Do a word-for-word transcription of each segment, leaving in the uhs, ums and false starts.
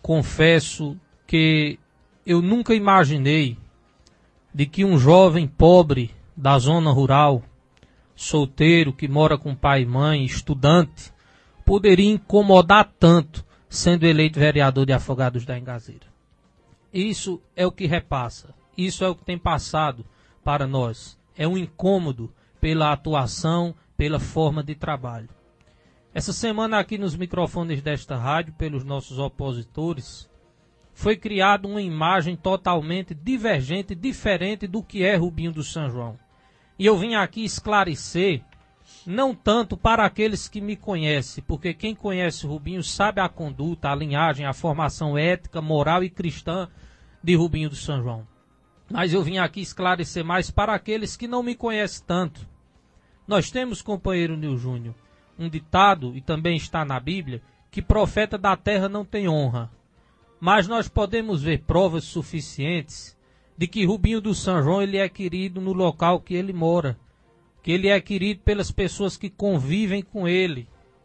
confesso que eu nunca imaginei de que um jovem pobre da zona rural, solteiro, que mora com pai e mãe, estudante, poderia incomodar tanto sendo eleito vereador de Afogados da Engazeira. Isso é o que repassa, isso é o que tem passado para nós. É um incômodo pela atuação, pela forma de trabalho. Essa semana aqui nos microfones desta rádio, pelos nossos opositores, foi criada uma imagem totalmente divergente, diferente do que é Rubinho do São João. E eu vim aqui esclarecer, não tanto para aqueles que me conhecem, porque quem conhece Rubinho sabe a conduta, a linhagem, a formação ética, moral e cristã de Rubinho do São João. Mas eu vim aqui esclarecer mais para aqueles que não me conhecem tanto. Nós temos, companheiro Nil Júnior, um ditado, e também está na Bíblia, que profeta da terra não tem honra. Mas nós podemos ver provas suficientes de que Rubinho do São João ele é querido no local que ele mora, que ele é querido pelas pessoas que convivem com ele.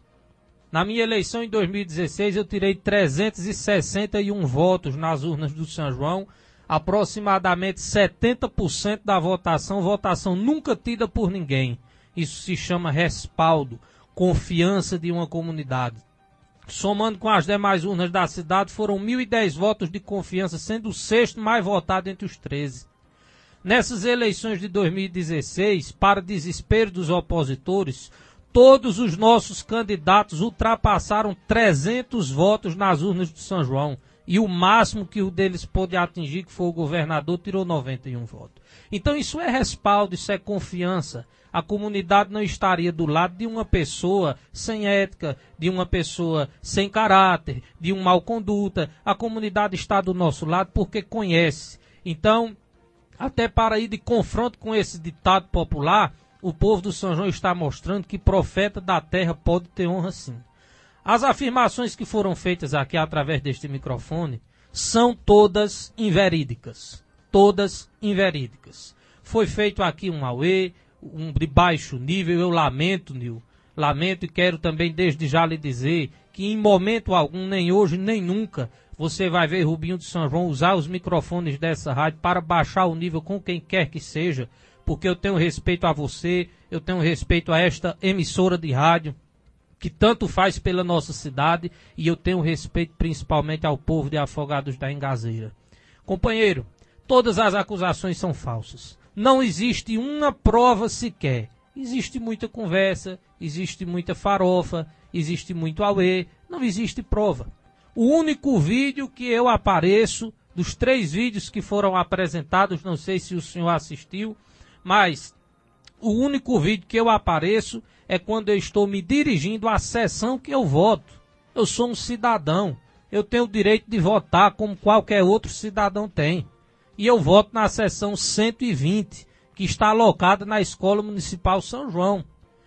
Na minha eleição em dois mil e dezesseis eu tirei trezentos e sessenta e um votos nas urnas do São João, aproximadamente setenta por cento da votação, votação nunca tida por ninguém. Isso se chama respaldo, confiança de uma comunidade. Somando com as demais urnas da cidade, foram mil e dez votos de confiança, sendo o sexto mais votado entre os treze. Nessas eleições de dois mil e dezesseis, para desespero dos opositores, todos os nossos candidatos ultrapassaram trezentos votos nas urnas de São João. E o máximo que o deles pôde atingir, que foi o governador, tirou noventa e um votos. Então isso é respaldo, isso é confiança. A comunidade não estaria do lado de uma pessoa sem ética, de uma pessoa sem caráter, de uma mal conduta. A comunidade está do nosso lado porque conhece. Então, até para ir de confronto com esse ditado popular, o povo do São João está mostrando que profeta da terra pode ter honra sim. As afirmações que foram feitas aqui através deste microfone são todas inverídicas. Todas inverídicas. Foi feito aqui um auê, um de baixo nível, eu lamento, Nil. Lamento e quero também desde já lhe dizer que em momento algum, nem hoje, nem nunca, você vai ver Rubinho de São João usar os microfones dessa rádio para baixar o nível com quem quer que seja, porque eu tenho respeito a você, eu tenho respeito a esta emissora de rádio, que tanto faz pela nossa cidade, e eu tenho respeito principalmente ao povo de Afogados da Engazeira. Companheiro, todas as acusações são falsas. Não existe uma prova sequer. Existe muita conversa, existe muita farofa, existe muito auê, não existe prova. O único vídeo que eu apareço, dos três vídeos que foram apresentados, não sei se o senhor assistiu, mas o único vídeo que eu apareço é quando eu estou me dirigindo à sessão que eu voto. Eu sou um cidadão, eu tenho o direito de votar como qualquer outro cidadão tem. E eu voto na sessão cento e vinte, que está alocada na Escola Municipal São João.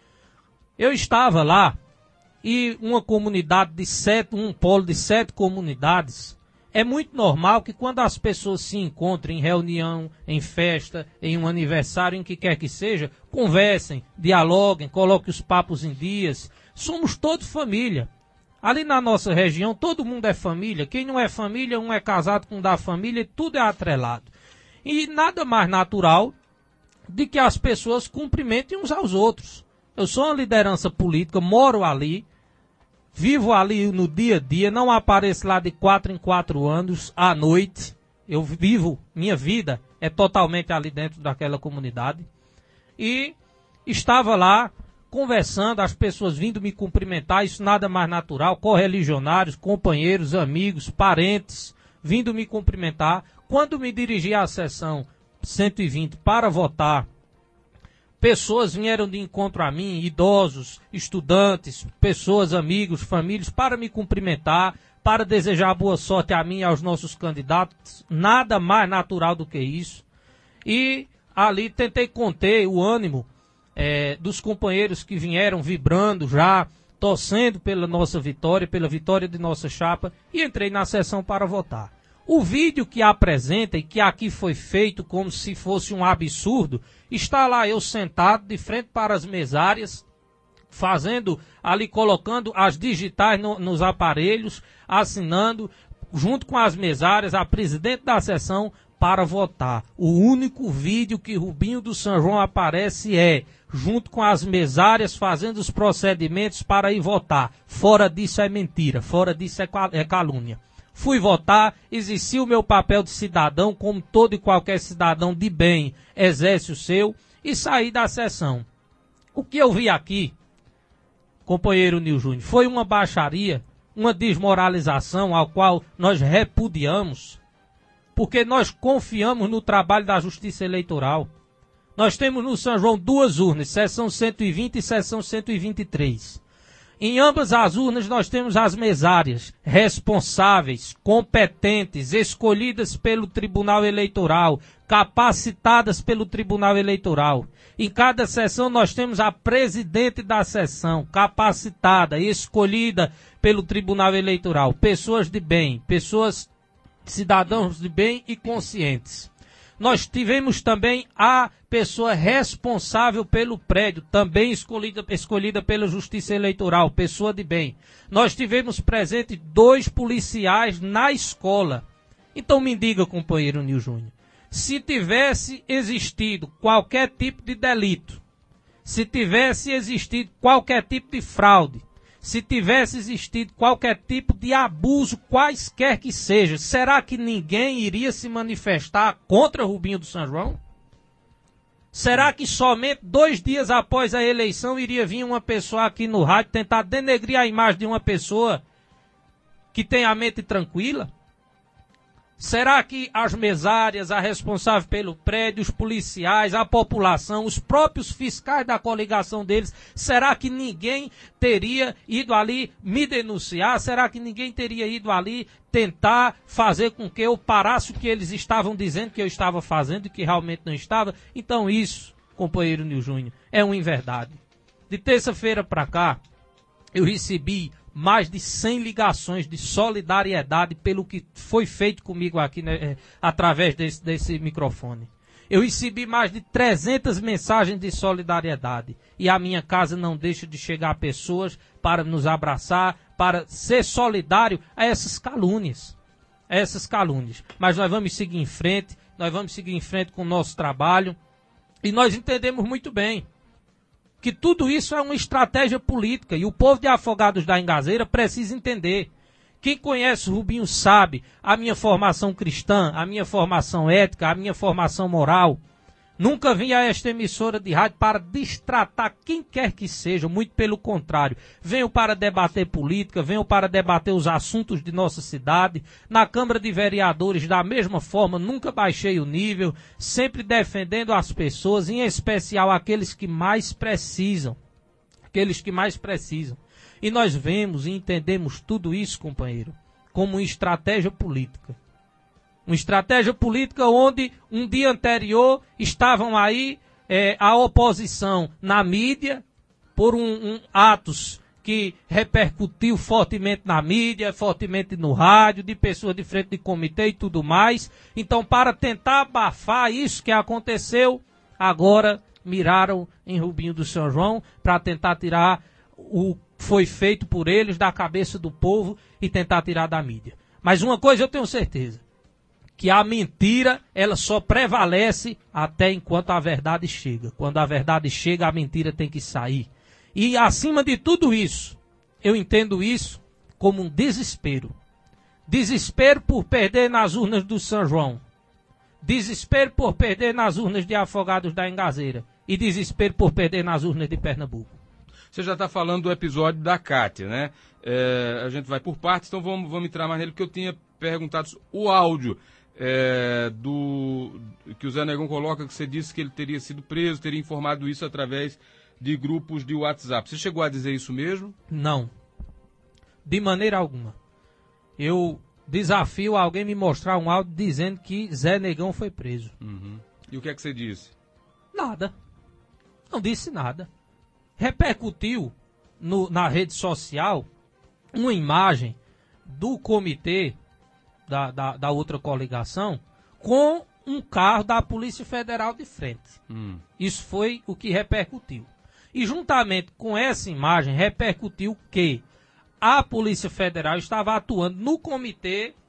Eu estava lá e uma comunidade de sete, um polo de sete comunidades, é muito normal que quando as pessoas se encontram em reunião, em festa, em um aniversário, em que quer que seja, conversem, dialoguem, coloquem os papos em dias. Somos todos família. Ali na nossa região, todo mundo é família. Quem não é família, um é casado com um da família, e tudo é atrelado. E nada mais natural de que as pessoas cumprimentem uns aos outros. Eu sou uma liderança política, moro ali, vivo ali no dia a dia, não apareço lá de quatro em quatro anos, à noite. Eu vivo, minha vida é totalmente ali dentro daquela comunidade. E estava lá conversando, as pessoas vindo me cumprimentar, isso nada mais natural, correligionários, companheiros, amigos, parentes, vindo me cumprimentar. Quando me dirigi à sessão cento e vinte para votar, pessoas vieram de encontro a mim, idosos, estudantes, pessoas, amigos, famílias, para me cumprimentar, para desejar boa sorte a mim e aos nossos candidatos. Nada mais natural do que isso. E ali tentei conter o ânimo é, dos companheiros que vieram vibrando já, torcendo pela nossa vitória, pela vitória de nossa chapa, e entrei na sessão para votar. O vídeo que apresenta e que aqui foi feito como se fosse um absurdo, está lá eu sentado de frente para as mesárias, fazendo ali, colocando as digitais no, nos aparelhos, assinando, junto com as mesárias, a presidente da sessão, para votar. O único vídeo que Rubinho do São João aparece é junto com as mesárias fazendo os procedimentos para ir votar. Fora disso é mentira, fora disso é, é calúnia. Fui votar, exerci o meu papel de cidadão, como todo e qualquer cidadão de bem exerce o seu, e saí da sessão. O que eu vi aqui, companheiro Nil Júnior, foi uma baixaria, uma desmoralização ao qual nós repudiamos, porque nós confiamos no trabalho da Justiça Eleitoral. Nós temos no São João duas urnas, seção cento e vinte e seção cento e vinte e três. Em ambas as urnas nós temos as mesárias responsáveis, competentes, escolhidas pelo Tribunal Eleitoral, capacitadas pelo Tribunal Eleitoral. Em cada sessão nós temos a presidente da sessão, capacitada, escolhida pelo Tribunal Eleitoral. Pessoas de bem, pessoas, cidadãos de bem e conscientes. Nós tivemos também a pessoa responsável pelo prédio, também escolhida, escolhida pela Justiça Eleitoral, pessoa de bem. Nós tivemos presente dois policiais na escola. Então me diga, companheiro Nil Júnior, se tivesse existido qualquer tipo de delito, se tivesse existido qualquer tipo de fraude, se tivesse existido qualquer tipo de abuso, quaisquer que seja, será que ninguém iria se manifestar contra Rubinho do São João? Será que somente dois dias após a eleição iria vir uma pessoa aqui no rádio tentar denegrir a imagem de uma pessoa que tem a mente tranquila? Será que as mesárias, a responsável pelo prédio, os policiais, a população, os próprios fiscais da coligação deles, será que ninguém teria ido ali me denunciar? Será que ninguém teria ido ali tentar fazer com que eu parasse o que eles estavam dizendo que eu estava fazendo e que realmente não estava? Então isso, companheiro Nil Júnior, é uma inverdade. De terça-feira para cá, eu recebi mais de cem ligações de solidariedade pelo que foi feito comigo aqui, né, através desse, desse microfone. Eu recebi mais de trezentas mensagens de solidariedade. E a minha casa não deixa de chegar pessoas para nos abraçar, para ser solidário a essas calúnias. A essas calúnias. Mas nós vamos seguir em frente, nós vamos seguir em frente com o nosso trabalho. E nós entendemos muito bem que tudo isso é uma estratégia política e o povo de Afogados da Engazeira precisa entender. Quem conhece o Rubinho sabe a minha formação cristã, a minha formação ética, a minha formação moral. Nunca vim a esta emissora de rádio para destratar quem quer que seja, muito pelo contrário. Venho para debater política, venho para debater os assuntos de nossa cidade. Na Câmara de Vereadores, da mesma forma, nunca baixei o nível, sempre defendendo as pessoas, em especial aqueles que mais precisam. Aqueles que mais precisam. E nós vemos e entendemos tudo isso, companheiro, como uma estratégia política. Uma estratégia política onde um dia anterior estavam aí é, a oposição na mídia por um, um atos que repercutiu fortemente na mídia, fortemente no rádio, de pessoas de frente de comitê e tudo mais. Então, para tentar abafar isso que aconteceu, agora miraram em Rubinho do São João para tentar tirar o que foi feito por eles da cabeça do povo e tentar tirar da mídia. Mas uma coisa eu tenho certeza, que a mentira, ela só prevalece até enquanto a verdade chega. Quando a verdade chega, a mentira tem que sair. E acima de tudo isso, eu entendo isso como um desespero. Desespero por perder nas urnas do São João. Desespero por perder nas urnas de Afogados da Engazeira. E desespero por perder nas urnas de Pernambuco. Você já está falando do episódio da Cátia, né? É, a gente vai por partes, então vamos, vamos entrar mais nele, porque eu tinha perguntado o áudio. É, do que o Zé Negão coloca, que você disse que ele teria sido preso, teria informado isso através de grupos de WhatsApp. Você chegou a dizer isso mesmo? Não. De maneira alguma. Eu desafio alguém me mostrar um áudio dizendo que Zé Negão foi preso. Uhum. E o que é que você disse? Nada. Não disse nada. Repercutiu no, na rede social uma imagem do comitê Da, da, da outra coligação, com um carro da Polícia Federal de frente. Hum. Isso foi o que repercutiu. E juntamente com essa imagem, repercutiu que a Polícia Federal estava atuando no comitê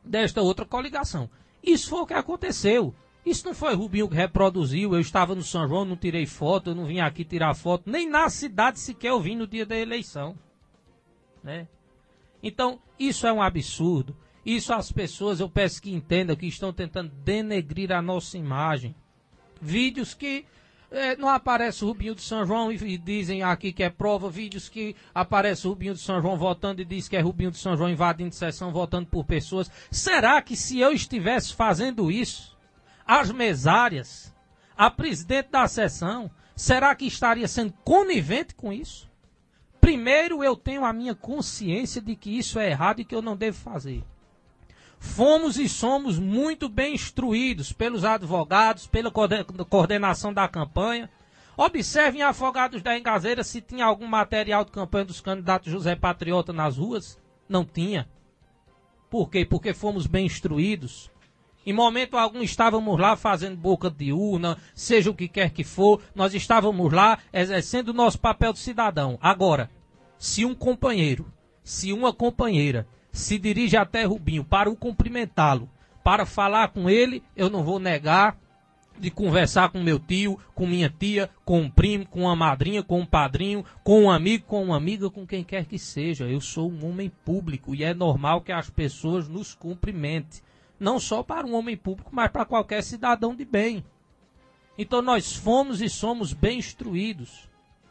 desta outra coligação. Isso foi o que aconteceu. Isso não foi Rubinho que reproduziu, eu estava no São João, não tirei foto, eu não vim aqui tirar foto, nem na cidade sequer eu vim no dia da eleição. Né? Então, isso é um absurdo. Isso as pessoas, eu peço que entendam, que estão tentando denegrir a nossa imagem. Vídeos que eh, não aparece o Rubinho de São João e, e dizem aqui que é prova, vídeos que aparece o Rubinho de São João votando e diz que é Rubinho de São João invadindo sessão, votando por pessoas. Será que se eu estivesse fazendo isso, as mesárias, a presidente da sessão, será que estaria sendo conivente com isso? Primeiro, eu tenho a minha consciência de que isso é errado e que eu não devo fazer. Fomos e somos muito bem instruídos pelos advogados, pela coordenação da campanha. Observem Afogados da Engazeira se tinha algum material de campanha dos candidatos José Patriota nas ruas. Não tinha. Por quê? Porque fomos bem instruídos. Em momento algum estávamos lá fazendo boca de urna, seja o que quer que for, nós estávamos lá exercendo o nosso papel de cidadão. Agora, se um companheiro, se uma companheira se dirige até Rubinho para o cumprimentá-lo, para falar com ele, eu não vou negar de conversar com meu tio, com minha tia, com um primo, com uma madrinha, com um padrinho, com um amigo, com uma amiga, com quem quer que seja. Eu sou um homem público e é normal que as pessoas nos cumprimentem. Não só para um homem público, mas para qualquer cidadão de bem. Então nós fomos e somos bem instruídos.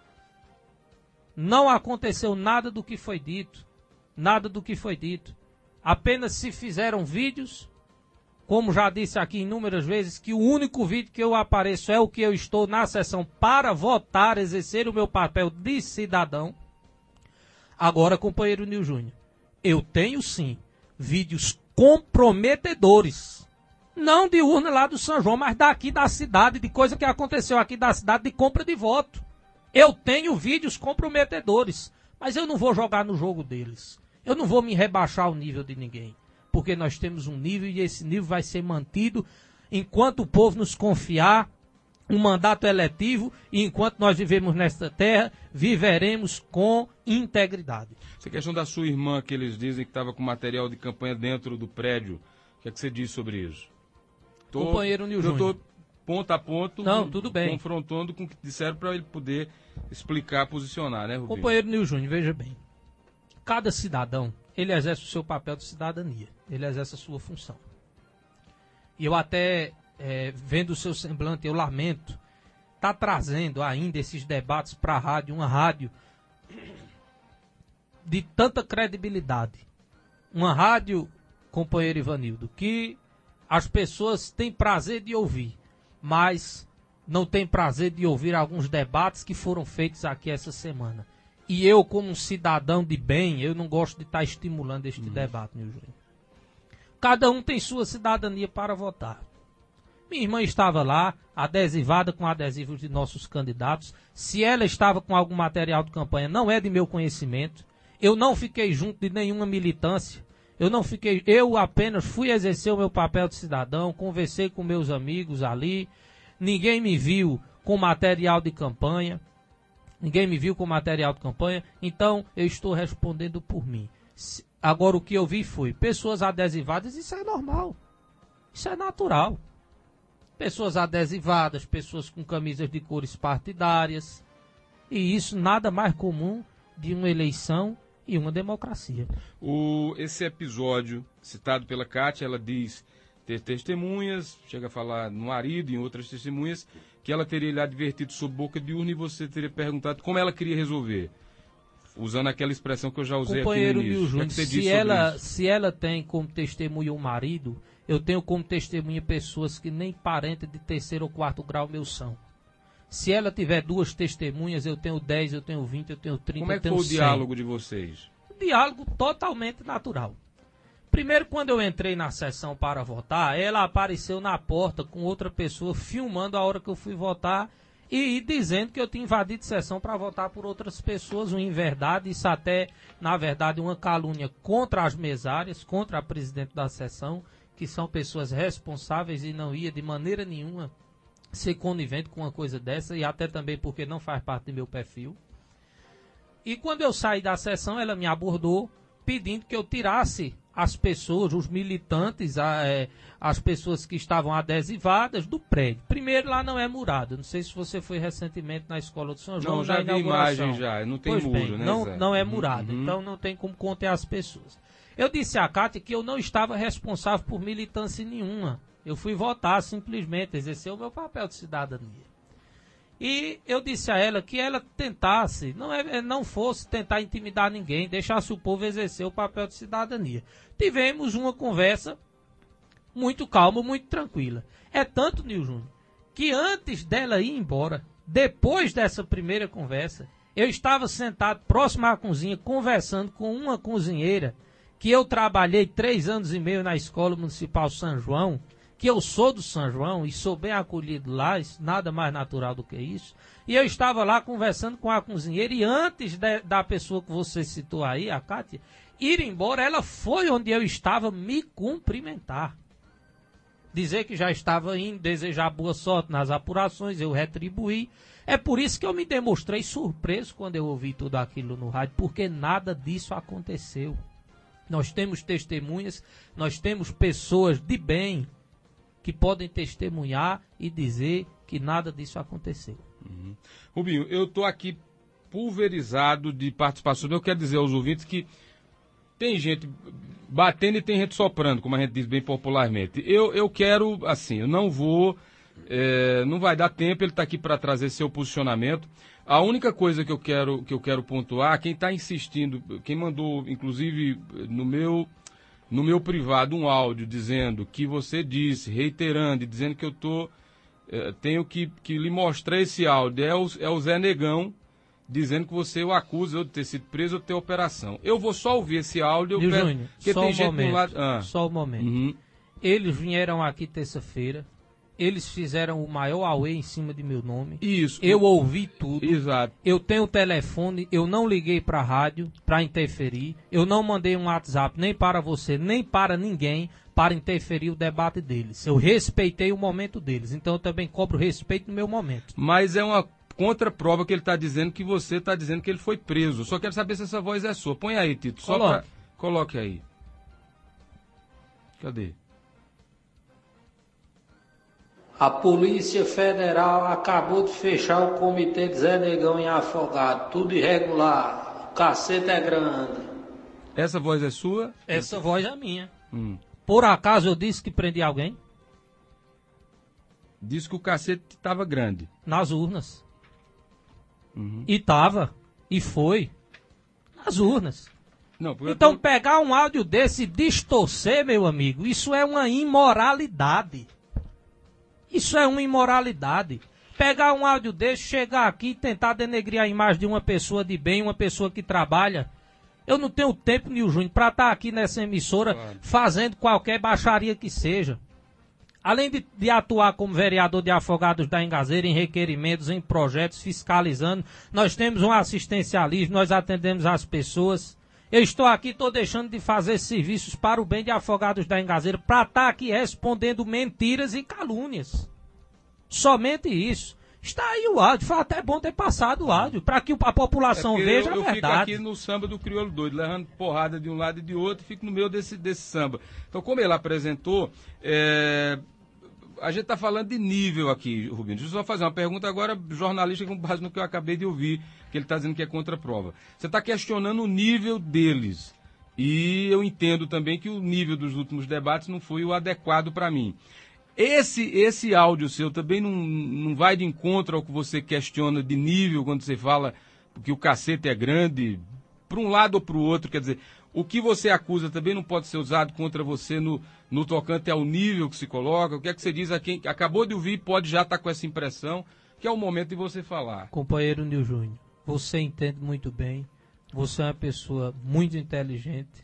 Não aconteceu nada do que foi dito. Nada do que foi dito. Apenas se fizeram vídeos, como já disse aqui inúmeras vezes, que o único vídeo que eu apareço é o que eu estou na sessão para votar, exercer o meu papel de cidadão. Agora, companheiro Nil Júnior, eu tenho sim vídeos comprometedores. Não de urna lá do São João, mas daqui da cidade, de coisa que aconteceu aqui da cidade de compra de voto. Eu tenho vídeos comprometedores, mas eu não vou jogar no jogo deles. Eu não vou me rebaixar ao nível de ninguém, porque nós temos um nível e esse nível vai ser mantido enquanto o povo nos confiar um mandato eletivo e enquanto nós vivemos nesta terra, viveremos com integridade. Essa questão da sua irmã, que eles dizem que estava com material de campanha dentro do prédio, o que é que você diz sobre isso? Tô, Companheiro Nil Júnior. Eu estou ponto a ponto Não, tudo bem. confrontando com o que disseram para ele poder explicar, posicionar, né, Rubinho? Companheiro Nil Júnior, veja bem. Cada cidadão, ele exerce o seu papel de cidadania. Ele exerce a sua função. E eu até, é, vendo o seu semblante, eu lamento, tá trazendo ainda esses debates para a rádio, uma rádio de tanta credibilidade. Uma rádio, companheiro Ivanildo, que as pessoas têm prazer de ouvir, mas não têm prazer de ouvir alguns debates que foram feitos aqui essa semana. E eu, como um cidadão de bem, eu não gosto de estar estimulando este hum. debate, meu Júnior. Cada um tem sua cidadania para votar. Minha irmã estava lá, adesivada com adesivos de nossos candidatos. Se ela estava com algum material de campanha, não é de meu conhecimento. Eu não fiquei junto de nenhuma militância. Eu não fiquei, eu apenas fui exercer o meu papel de cidadão, conversei com meus amigos ali. Ninguém me viu com material de campanha. Ninguém me viu com material de campanha, então eu estou respondendo por mim. Agora o que eu vi foi pessoas adesivadas, isso é normal, isso é natural. Pessoas adesivadas, pessoas com camisas de cores partidárias, e isso nada mais comum de uma eleição e uma democracia. O, esse episódio citado pela Kátia, ela diz ter testemunhas, chega a falar no marido e em outras testemunhas, que ela teria lhe advertido sobre boca de urna e você teria perguntado como ela queria resolver. Usando aquela expressão que eu já usei Companheiro aqui no início. Júnior, que é que se, ela, se ela tem como testemunha um marido, eu tenho como testemunha pessoas que nem parente de terceiro ou quarto grau meu são. Se ela tiver duas testemunhas, eu tenho dez, eu tenho vinte, eu tenho trinta, como é eu que tenho foi o cem. diálogo de vocês? Um diálogo totalmente natural. Primeiro, quando eu entrei na sessão para votar, ela apareceu na porta com outra pessoa filmando a hora que eu fui votar e, e dizendo que eu tinha invadido sessão para votar por outras pessoas, uma inverdade, isso até, na verdade, uma calúnia contra as mesárias, contra a presidente da sessão, que são pessoas responsáveis e não ia de maneira nenhuma ser conivente com uma coisa dessa, e até também porque não faz parte do meu perfil. E quando eu saí da sessão, ela me abordou pedindo que eu tirasse as pessoas, os militantes, a, é, as pessoas que estavam adesivadas do prédio. Primeiro, lá não é murado. Não sei se você foi recentemente na Escola do São João. Não, já vi imagem já. Não tem pois muro, bem, né, não, Zé? não é Uhum, murado. uhum. Então não tem como conter as pessoas. Eu disse à Cátia que eu não estava responsável por militância nenhuma. Eu fui votar simplesmente, exercer o meu papel de cidadania. E eu disse a ela que ela tentasse, não, é, não fosse tentar intimidar ninguém, deixasse o povo exercer o papel de cidadania. Tivemos uma conversa muito calma, muito tranquila. É tanto, Nil Júnior, que antes dela ir embora, depois dessa primeira conversa, eu estava sentado próximo à cozinha, conversando com uma cozinheira, que eu trabalhei três anos e meio na Escola Municipal São João, que eu sou do São João e sou bem acolhido lá, nada mais natural do que isso. E eu estava lá conversando com a cozinheira e antes de, da pessoa que você citou aí, a Cátia, ir embora, ela foi onde eu estava me cumprimentar. Dizer que já estava indo, desejar boa sorte nas apurações, eu retribuí. É por isso que eu me demonstrei surpreso quando eu ouvi tudo aquilo no rádio, porque nada disso aconteceu. Nós temos testemunhas, nós temos pessoas de bem, que podem testemunhar e dizer que nada disso aconteceu. Uhum. Rubinho, eu estou aqui pulverizado de participação. Eu quero dizer aos ouvintes que tem gente batendo e tem gente soprando, como a gente diz bem popularmente. Eu, eu quero, assim, eu não vou, é, não vai dar tempo, ele está aqui para trazer seu posicionamento. A única coisa que eu quero, que eu quero pontuar, quem está insistindo, quem mandou, inclusive, no meu... no meu privado um áudio dizendo que você disse, reiterando e dizendo que eu tô, eh, tenho que, que lhe mostrar esse áudio, é o, é o Zé Negão dizendo que você o acusa de ter sido preso ou de ter operação. Eu vou só ouvir esse áudio, eu Viu, quero, Júnior, porque só tem um gente momento, do lado... Ah. Só um momento. Uhum. Eles vieram aqui terça-feira, eles fizeram o maior auê em cima de meu nome. Isso. Eu ouvi tudo. Exato. Eu tenho o telefone, eu não liguei para a rádio para interferir. Eu não mandei um WhatsApp nem para você, nem para ninguém para interferir o debate deles. Eu respeitei o momento deles, então eu também cobro respeito no meu momento. Mas é uma contraprova que ele está dizendo que você está dizendo que ele foi preso. Só quero saber se essa voz é sua. Põe aí, Tito. Só Coloque. pra... Coloque aí. Cadê? A Polícia Federal acabou de fechar o comitê de Zé Negão em Afogado. Tudo irregular. O cacete é grande. Essa voz é sua? Essa voz é minha. Hum. Por acaso eu disse que prendi alguém? Disse que o cacete estava grande. Nas urnas. Uhum. E tava. E foi. Nas urnas. Não, porque Então eu tô... pegar um áudio desse e distorcer, meu amigo, isso é uma imoralidade. Isso é uma imoralidade. Pegar um áudio desse, chegar aqui e tentar denegrir a imagem de uma pessoa de bem, uma pessoa que trabalha. Eu não tenho tempo, Nil Júnior, para estar aqui nessa emissora Claro. fazendo qualquer baixaria que seja. Além de, de atuar como vereador de Afogados da Engazeira em requerimentos, em projetos, fiscalizando, nós temos um assistencialismo, nós atendemos as pessoas. Eu estou aqui, estou deixando de fazer serviços para o bem de Afogados da Engazeira, para estar aqui respondendo mentiras e calúnias. Somente isso. Está aí o áudio, foi até bom ter passado o áudio, para que a população É veja eu, eu a verdade. fico aqui no samba do crioulo doido, levando porrada de um lado e de outro, e fico no meio desse, desse samba. Então, como ele apresentou, é, a gente está falando de nível aqui, Rubinho. Deixa eu só fazer uma pergunta agora, jornalista, com base no que eu acabei de ouvir, que ele está dizendo que é contra-prova. Você está questionando o nível deles. E eu entendo também que o nível dos últimos debates não foi o adequado para mim. Esse, esse áudio seu também não, não vai de encontro ao que você questiona de nível, quando você fala que o cacete é grande, para um lado ou para o outro, quer dizer, o que você acusa também não pode ser usado contra você no, no tocante ao nível que se coloca. O que é que você diz a quem acabou de ouvir pode já estar com essa impressão, que é o momento de você falar. Companheiro Nil Júnior, você entende muito bem, você é uma pessoa muito inteligente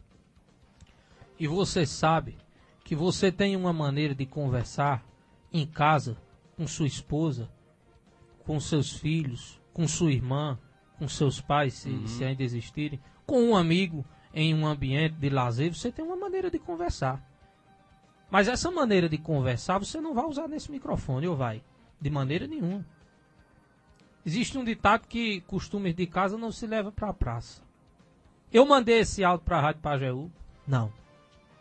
e você sabe que você tem uma maneira de conversar em casa, com sua esposa, com seus filhos, com sua irmã, com seus pais, se, uhum. se ainda existirem, com um amigo em um ambiente de lazer, você tem uma maneira de conversar. Mas essa maneira de conversar você não vai usar nesse microfone, ou vai? De maneira nenhuma. Existe um ditado que costumes de casa não se leva para a praça. Eu mandei esse áudio para a Rádio Pajeú? Não.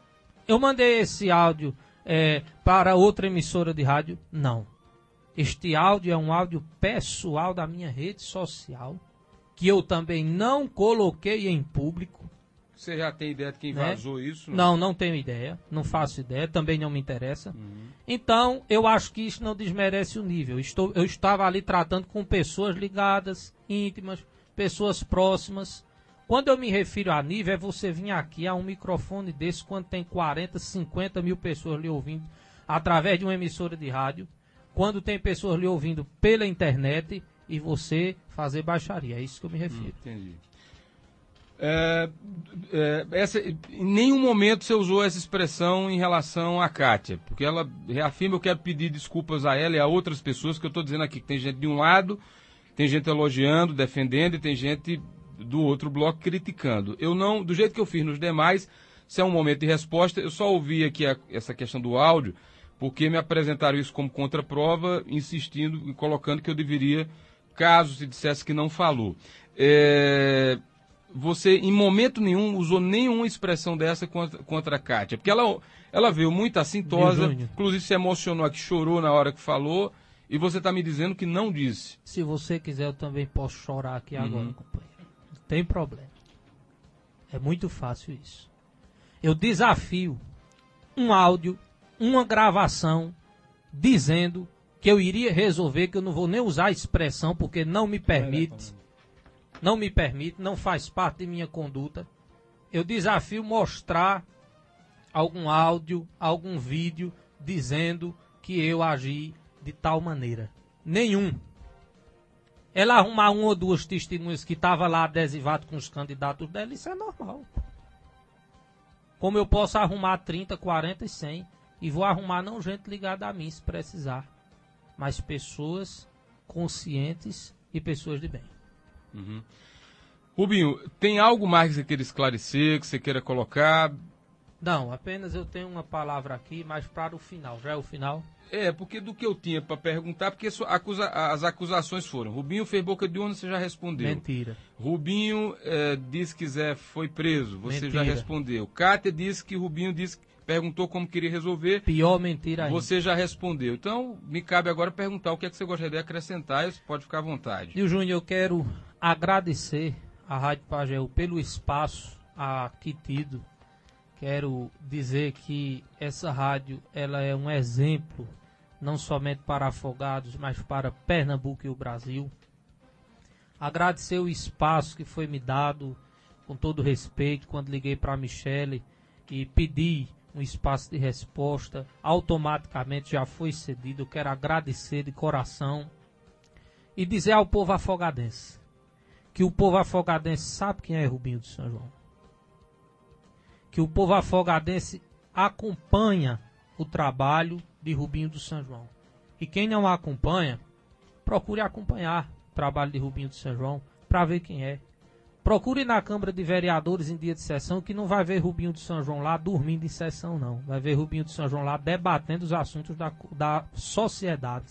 eu mandei esse áudio é, para outra emissora de rádio? Não. Este áudio é um áudio pessoal da minha rede social, que eu também não coloquei em público. Você já tem ideia de quem né? vazou isso? Não? não, não tenho ideia, não faço ideia, também não me interessa. Uhum. Então, eu acho que isso não desmerece o nível. Estou, eu estava ali tratando com pessoas ligadas, íntimas, pessoas próximas. Quando eu me refiro a nível, é você vir aqui a um microfone desse quando tem quarenta, cinquenta mil pessoas lhe ouvindo através de uma emissora de rádio, quando tem pessoas lhe ouvindo pela internet e você fazer baixaria. É isso que eu me refiro. Hum, entendi. É, é, essa, em nenhum momento você usou essa expressão em relação a Kátia, porque ela reafirma, eu quero pedir desculpas a ela e a outras pessoas, que eu estou dizendo aqui que tem gente de um lado, tem gente elogiando, defendendo, e tem gente do outro bloco criticando. Eu não, do jeito que eu fiz nos demais, se é um momento de resposta, eu só ouvi aqui a, essa questão do áudio, porque me apresentaram isso como contraprova, insistindo e colocando que eu deveria, caso se dissesse que não falou. É... Você, em momento nenhum, usou nenhuma expressão dessa contra, contra a Kátia. Porque ela, ela veio muito assintosa, inclusive se emocionou aqui, chorou na hora que falou, e você está me dizendo que não disse. Se você quiser, eu também posso chorar aqui Uhum. agora, companheiro. Não tem problema. É muito fácil isso. Eu desafio um áudio, uma gravação, dizendo que eu iria resolver, que eu não vou nem usar a expressão, porque não me permite... Não me permite, não faz parte de minha conduta. Eu desafio mostrar algum áudio, algum vídeo dizendo que eu agi de tal maneira. Nenhum. Ela arrumar uma ou duas testemunhas que estavam lá adesivado com os candidatos dela, isso é normal. Como eu posso arrumar trinta, quarenta e cem, e vou arrumar não gente ligada a mim se precisar, mas pessoas conscientes e pessoas de bem. Uhum. Rubinho, tem algo mais que você queira esclarecer, que você queira colocar? Não, apenas eu tenho uma palavra aqui, mas para o final. Já é o final? É, porque do que eu tinha para perguntar, porque acusa, as acusações foram: Rubinho fez boca de urna, você já respondeu. Mentira. Rubinho é, disse que Zé foi preso, você Mentira. já respondeu. Cátia disse que Rubinho disse, perguntou como queria resolver. Pior mentira ainda. Você já respondeu. Então, me cabe agora perguntar o que é que você gostaria de acrescentar, e você pode ficar à vontade. E o Júnior, eu quero agradecer à Rádio Pageu pelo espaço aqui tido. Quero dizer que essa rádio ela é um exemplo, não somente para Afogados, mas para Pernambuco e o Brasil. Agradecer o espaço que foi me dado, com todo respeito, quando liguei para a Michele e pedi um espaço de resposta, automaticamente já foi cedido. Eu quero agradecer de coração e dizer ao povo afogadense que o povo afogadense sabe quem é Rubinho do São João. Que o povo afogadense acompanha o trabalho de Rubinho do São João. E quem não acompanha, procure acompanhar o trabalho de Rubinho do São João para ver quem é. Procure na Câmara de Vereadores em dia de sessão, que não vai ver Rubinho do São João lá dormindo em sessão, não. Vai ver Rubinho do São João lá debatendo os assuntos da, da sociedade.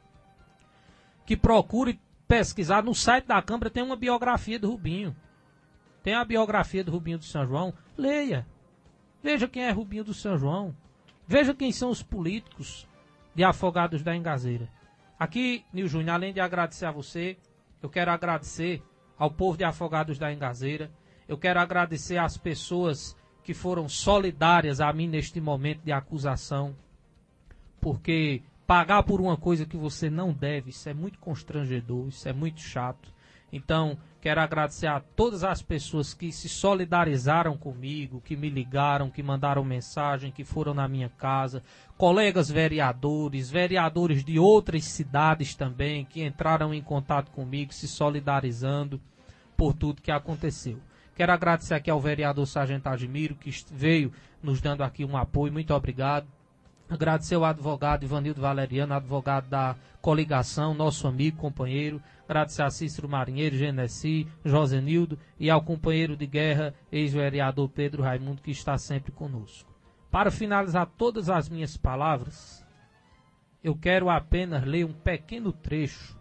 Que procure pesquisar no site da Câmara, tem uma biografia do Rubinho. Tem a biografia do Rubinho do São João. Leia. Veja quem é Rubinho do São João. Veja quem são os políticos de Afogados da Engazeira. Aqui, Nil Júnior, além de agradecer a você, eu quero agradecer ao povo de Afogados da Engazeira. Eu quero agradecer às pessoas que foram solidárias a mim neste momento de acusação. Porque pagar por uma coisa que você não deve, isso é muito constrangedor, isso é muito chato. Então, quero agradecer a todas as pessoas que se solidarizaram comigo, que me ligaram, que mandaram mensagem, que foram na minha casa, colegas vereadores, vereadores de outras cidades também, que entraram em contato comigo, se solidarizando por tudo que aconteceu. Quero agradecer aqui ao vereador Sargento Admiro, que veio nos dando aqui um apoio, muito obrigado. Agradecer ao advogado Ivanildo Valeriano, advogado da coligação, nosso amigo, companheiro. Agradecer a Cícero Marinheiro, Genesi, Josenildo e ao companheiro de guerra, ex-vereador Pedro Raimundo, que está sempre conosco. Para finalizar todas as minhas palavras, eu quero apenas ler um pequeno trecho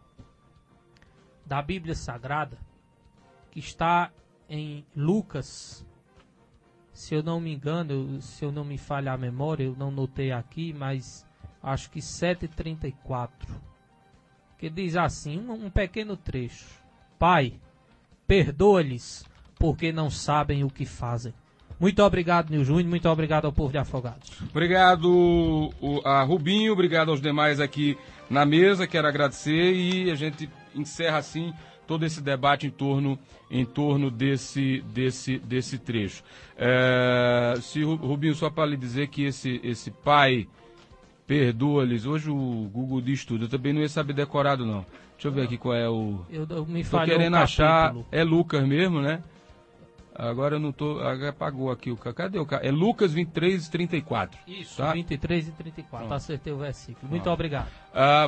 da Bíblia Sagrada, que está em Lucas se eu não me engano, eu, se eu não me falha a memória, eu não notei aqui, mas acho que sete e trinta e quatro. Que diz assim, um, um pequeno trecho. Pai, perdoa-lhes, porque não sabem o que fazem. Muito obrigado, Nil Júnior, muito obrigado ao povo de Afogados. Obrigado o, a Rubinho, obrigado aos demais aqui na mesa, quero agradecer e a gente encerra assim todo esse debate em torno, em torno desse, desse, desse trecho. É, se Rubinho, só para lhe dizer que esse, esse pai perdoa-lhes, hoje o Google diz tudo, eu também não ia saber decorado não. Deixa eu ver aqui qual é o... Eu, eu me Tô falhou querendo o achar, capítulo. é Lucas mesmo, né? Agora eu não tô, agora apagou aqui o... Cadê o... É Lucas vinte e três, trinta e quatro. Isso, tá? vinte e três e trinta e quatro, Pronto. acertei o versículo. Muito Pronto. obrigado. Ah,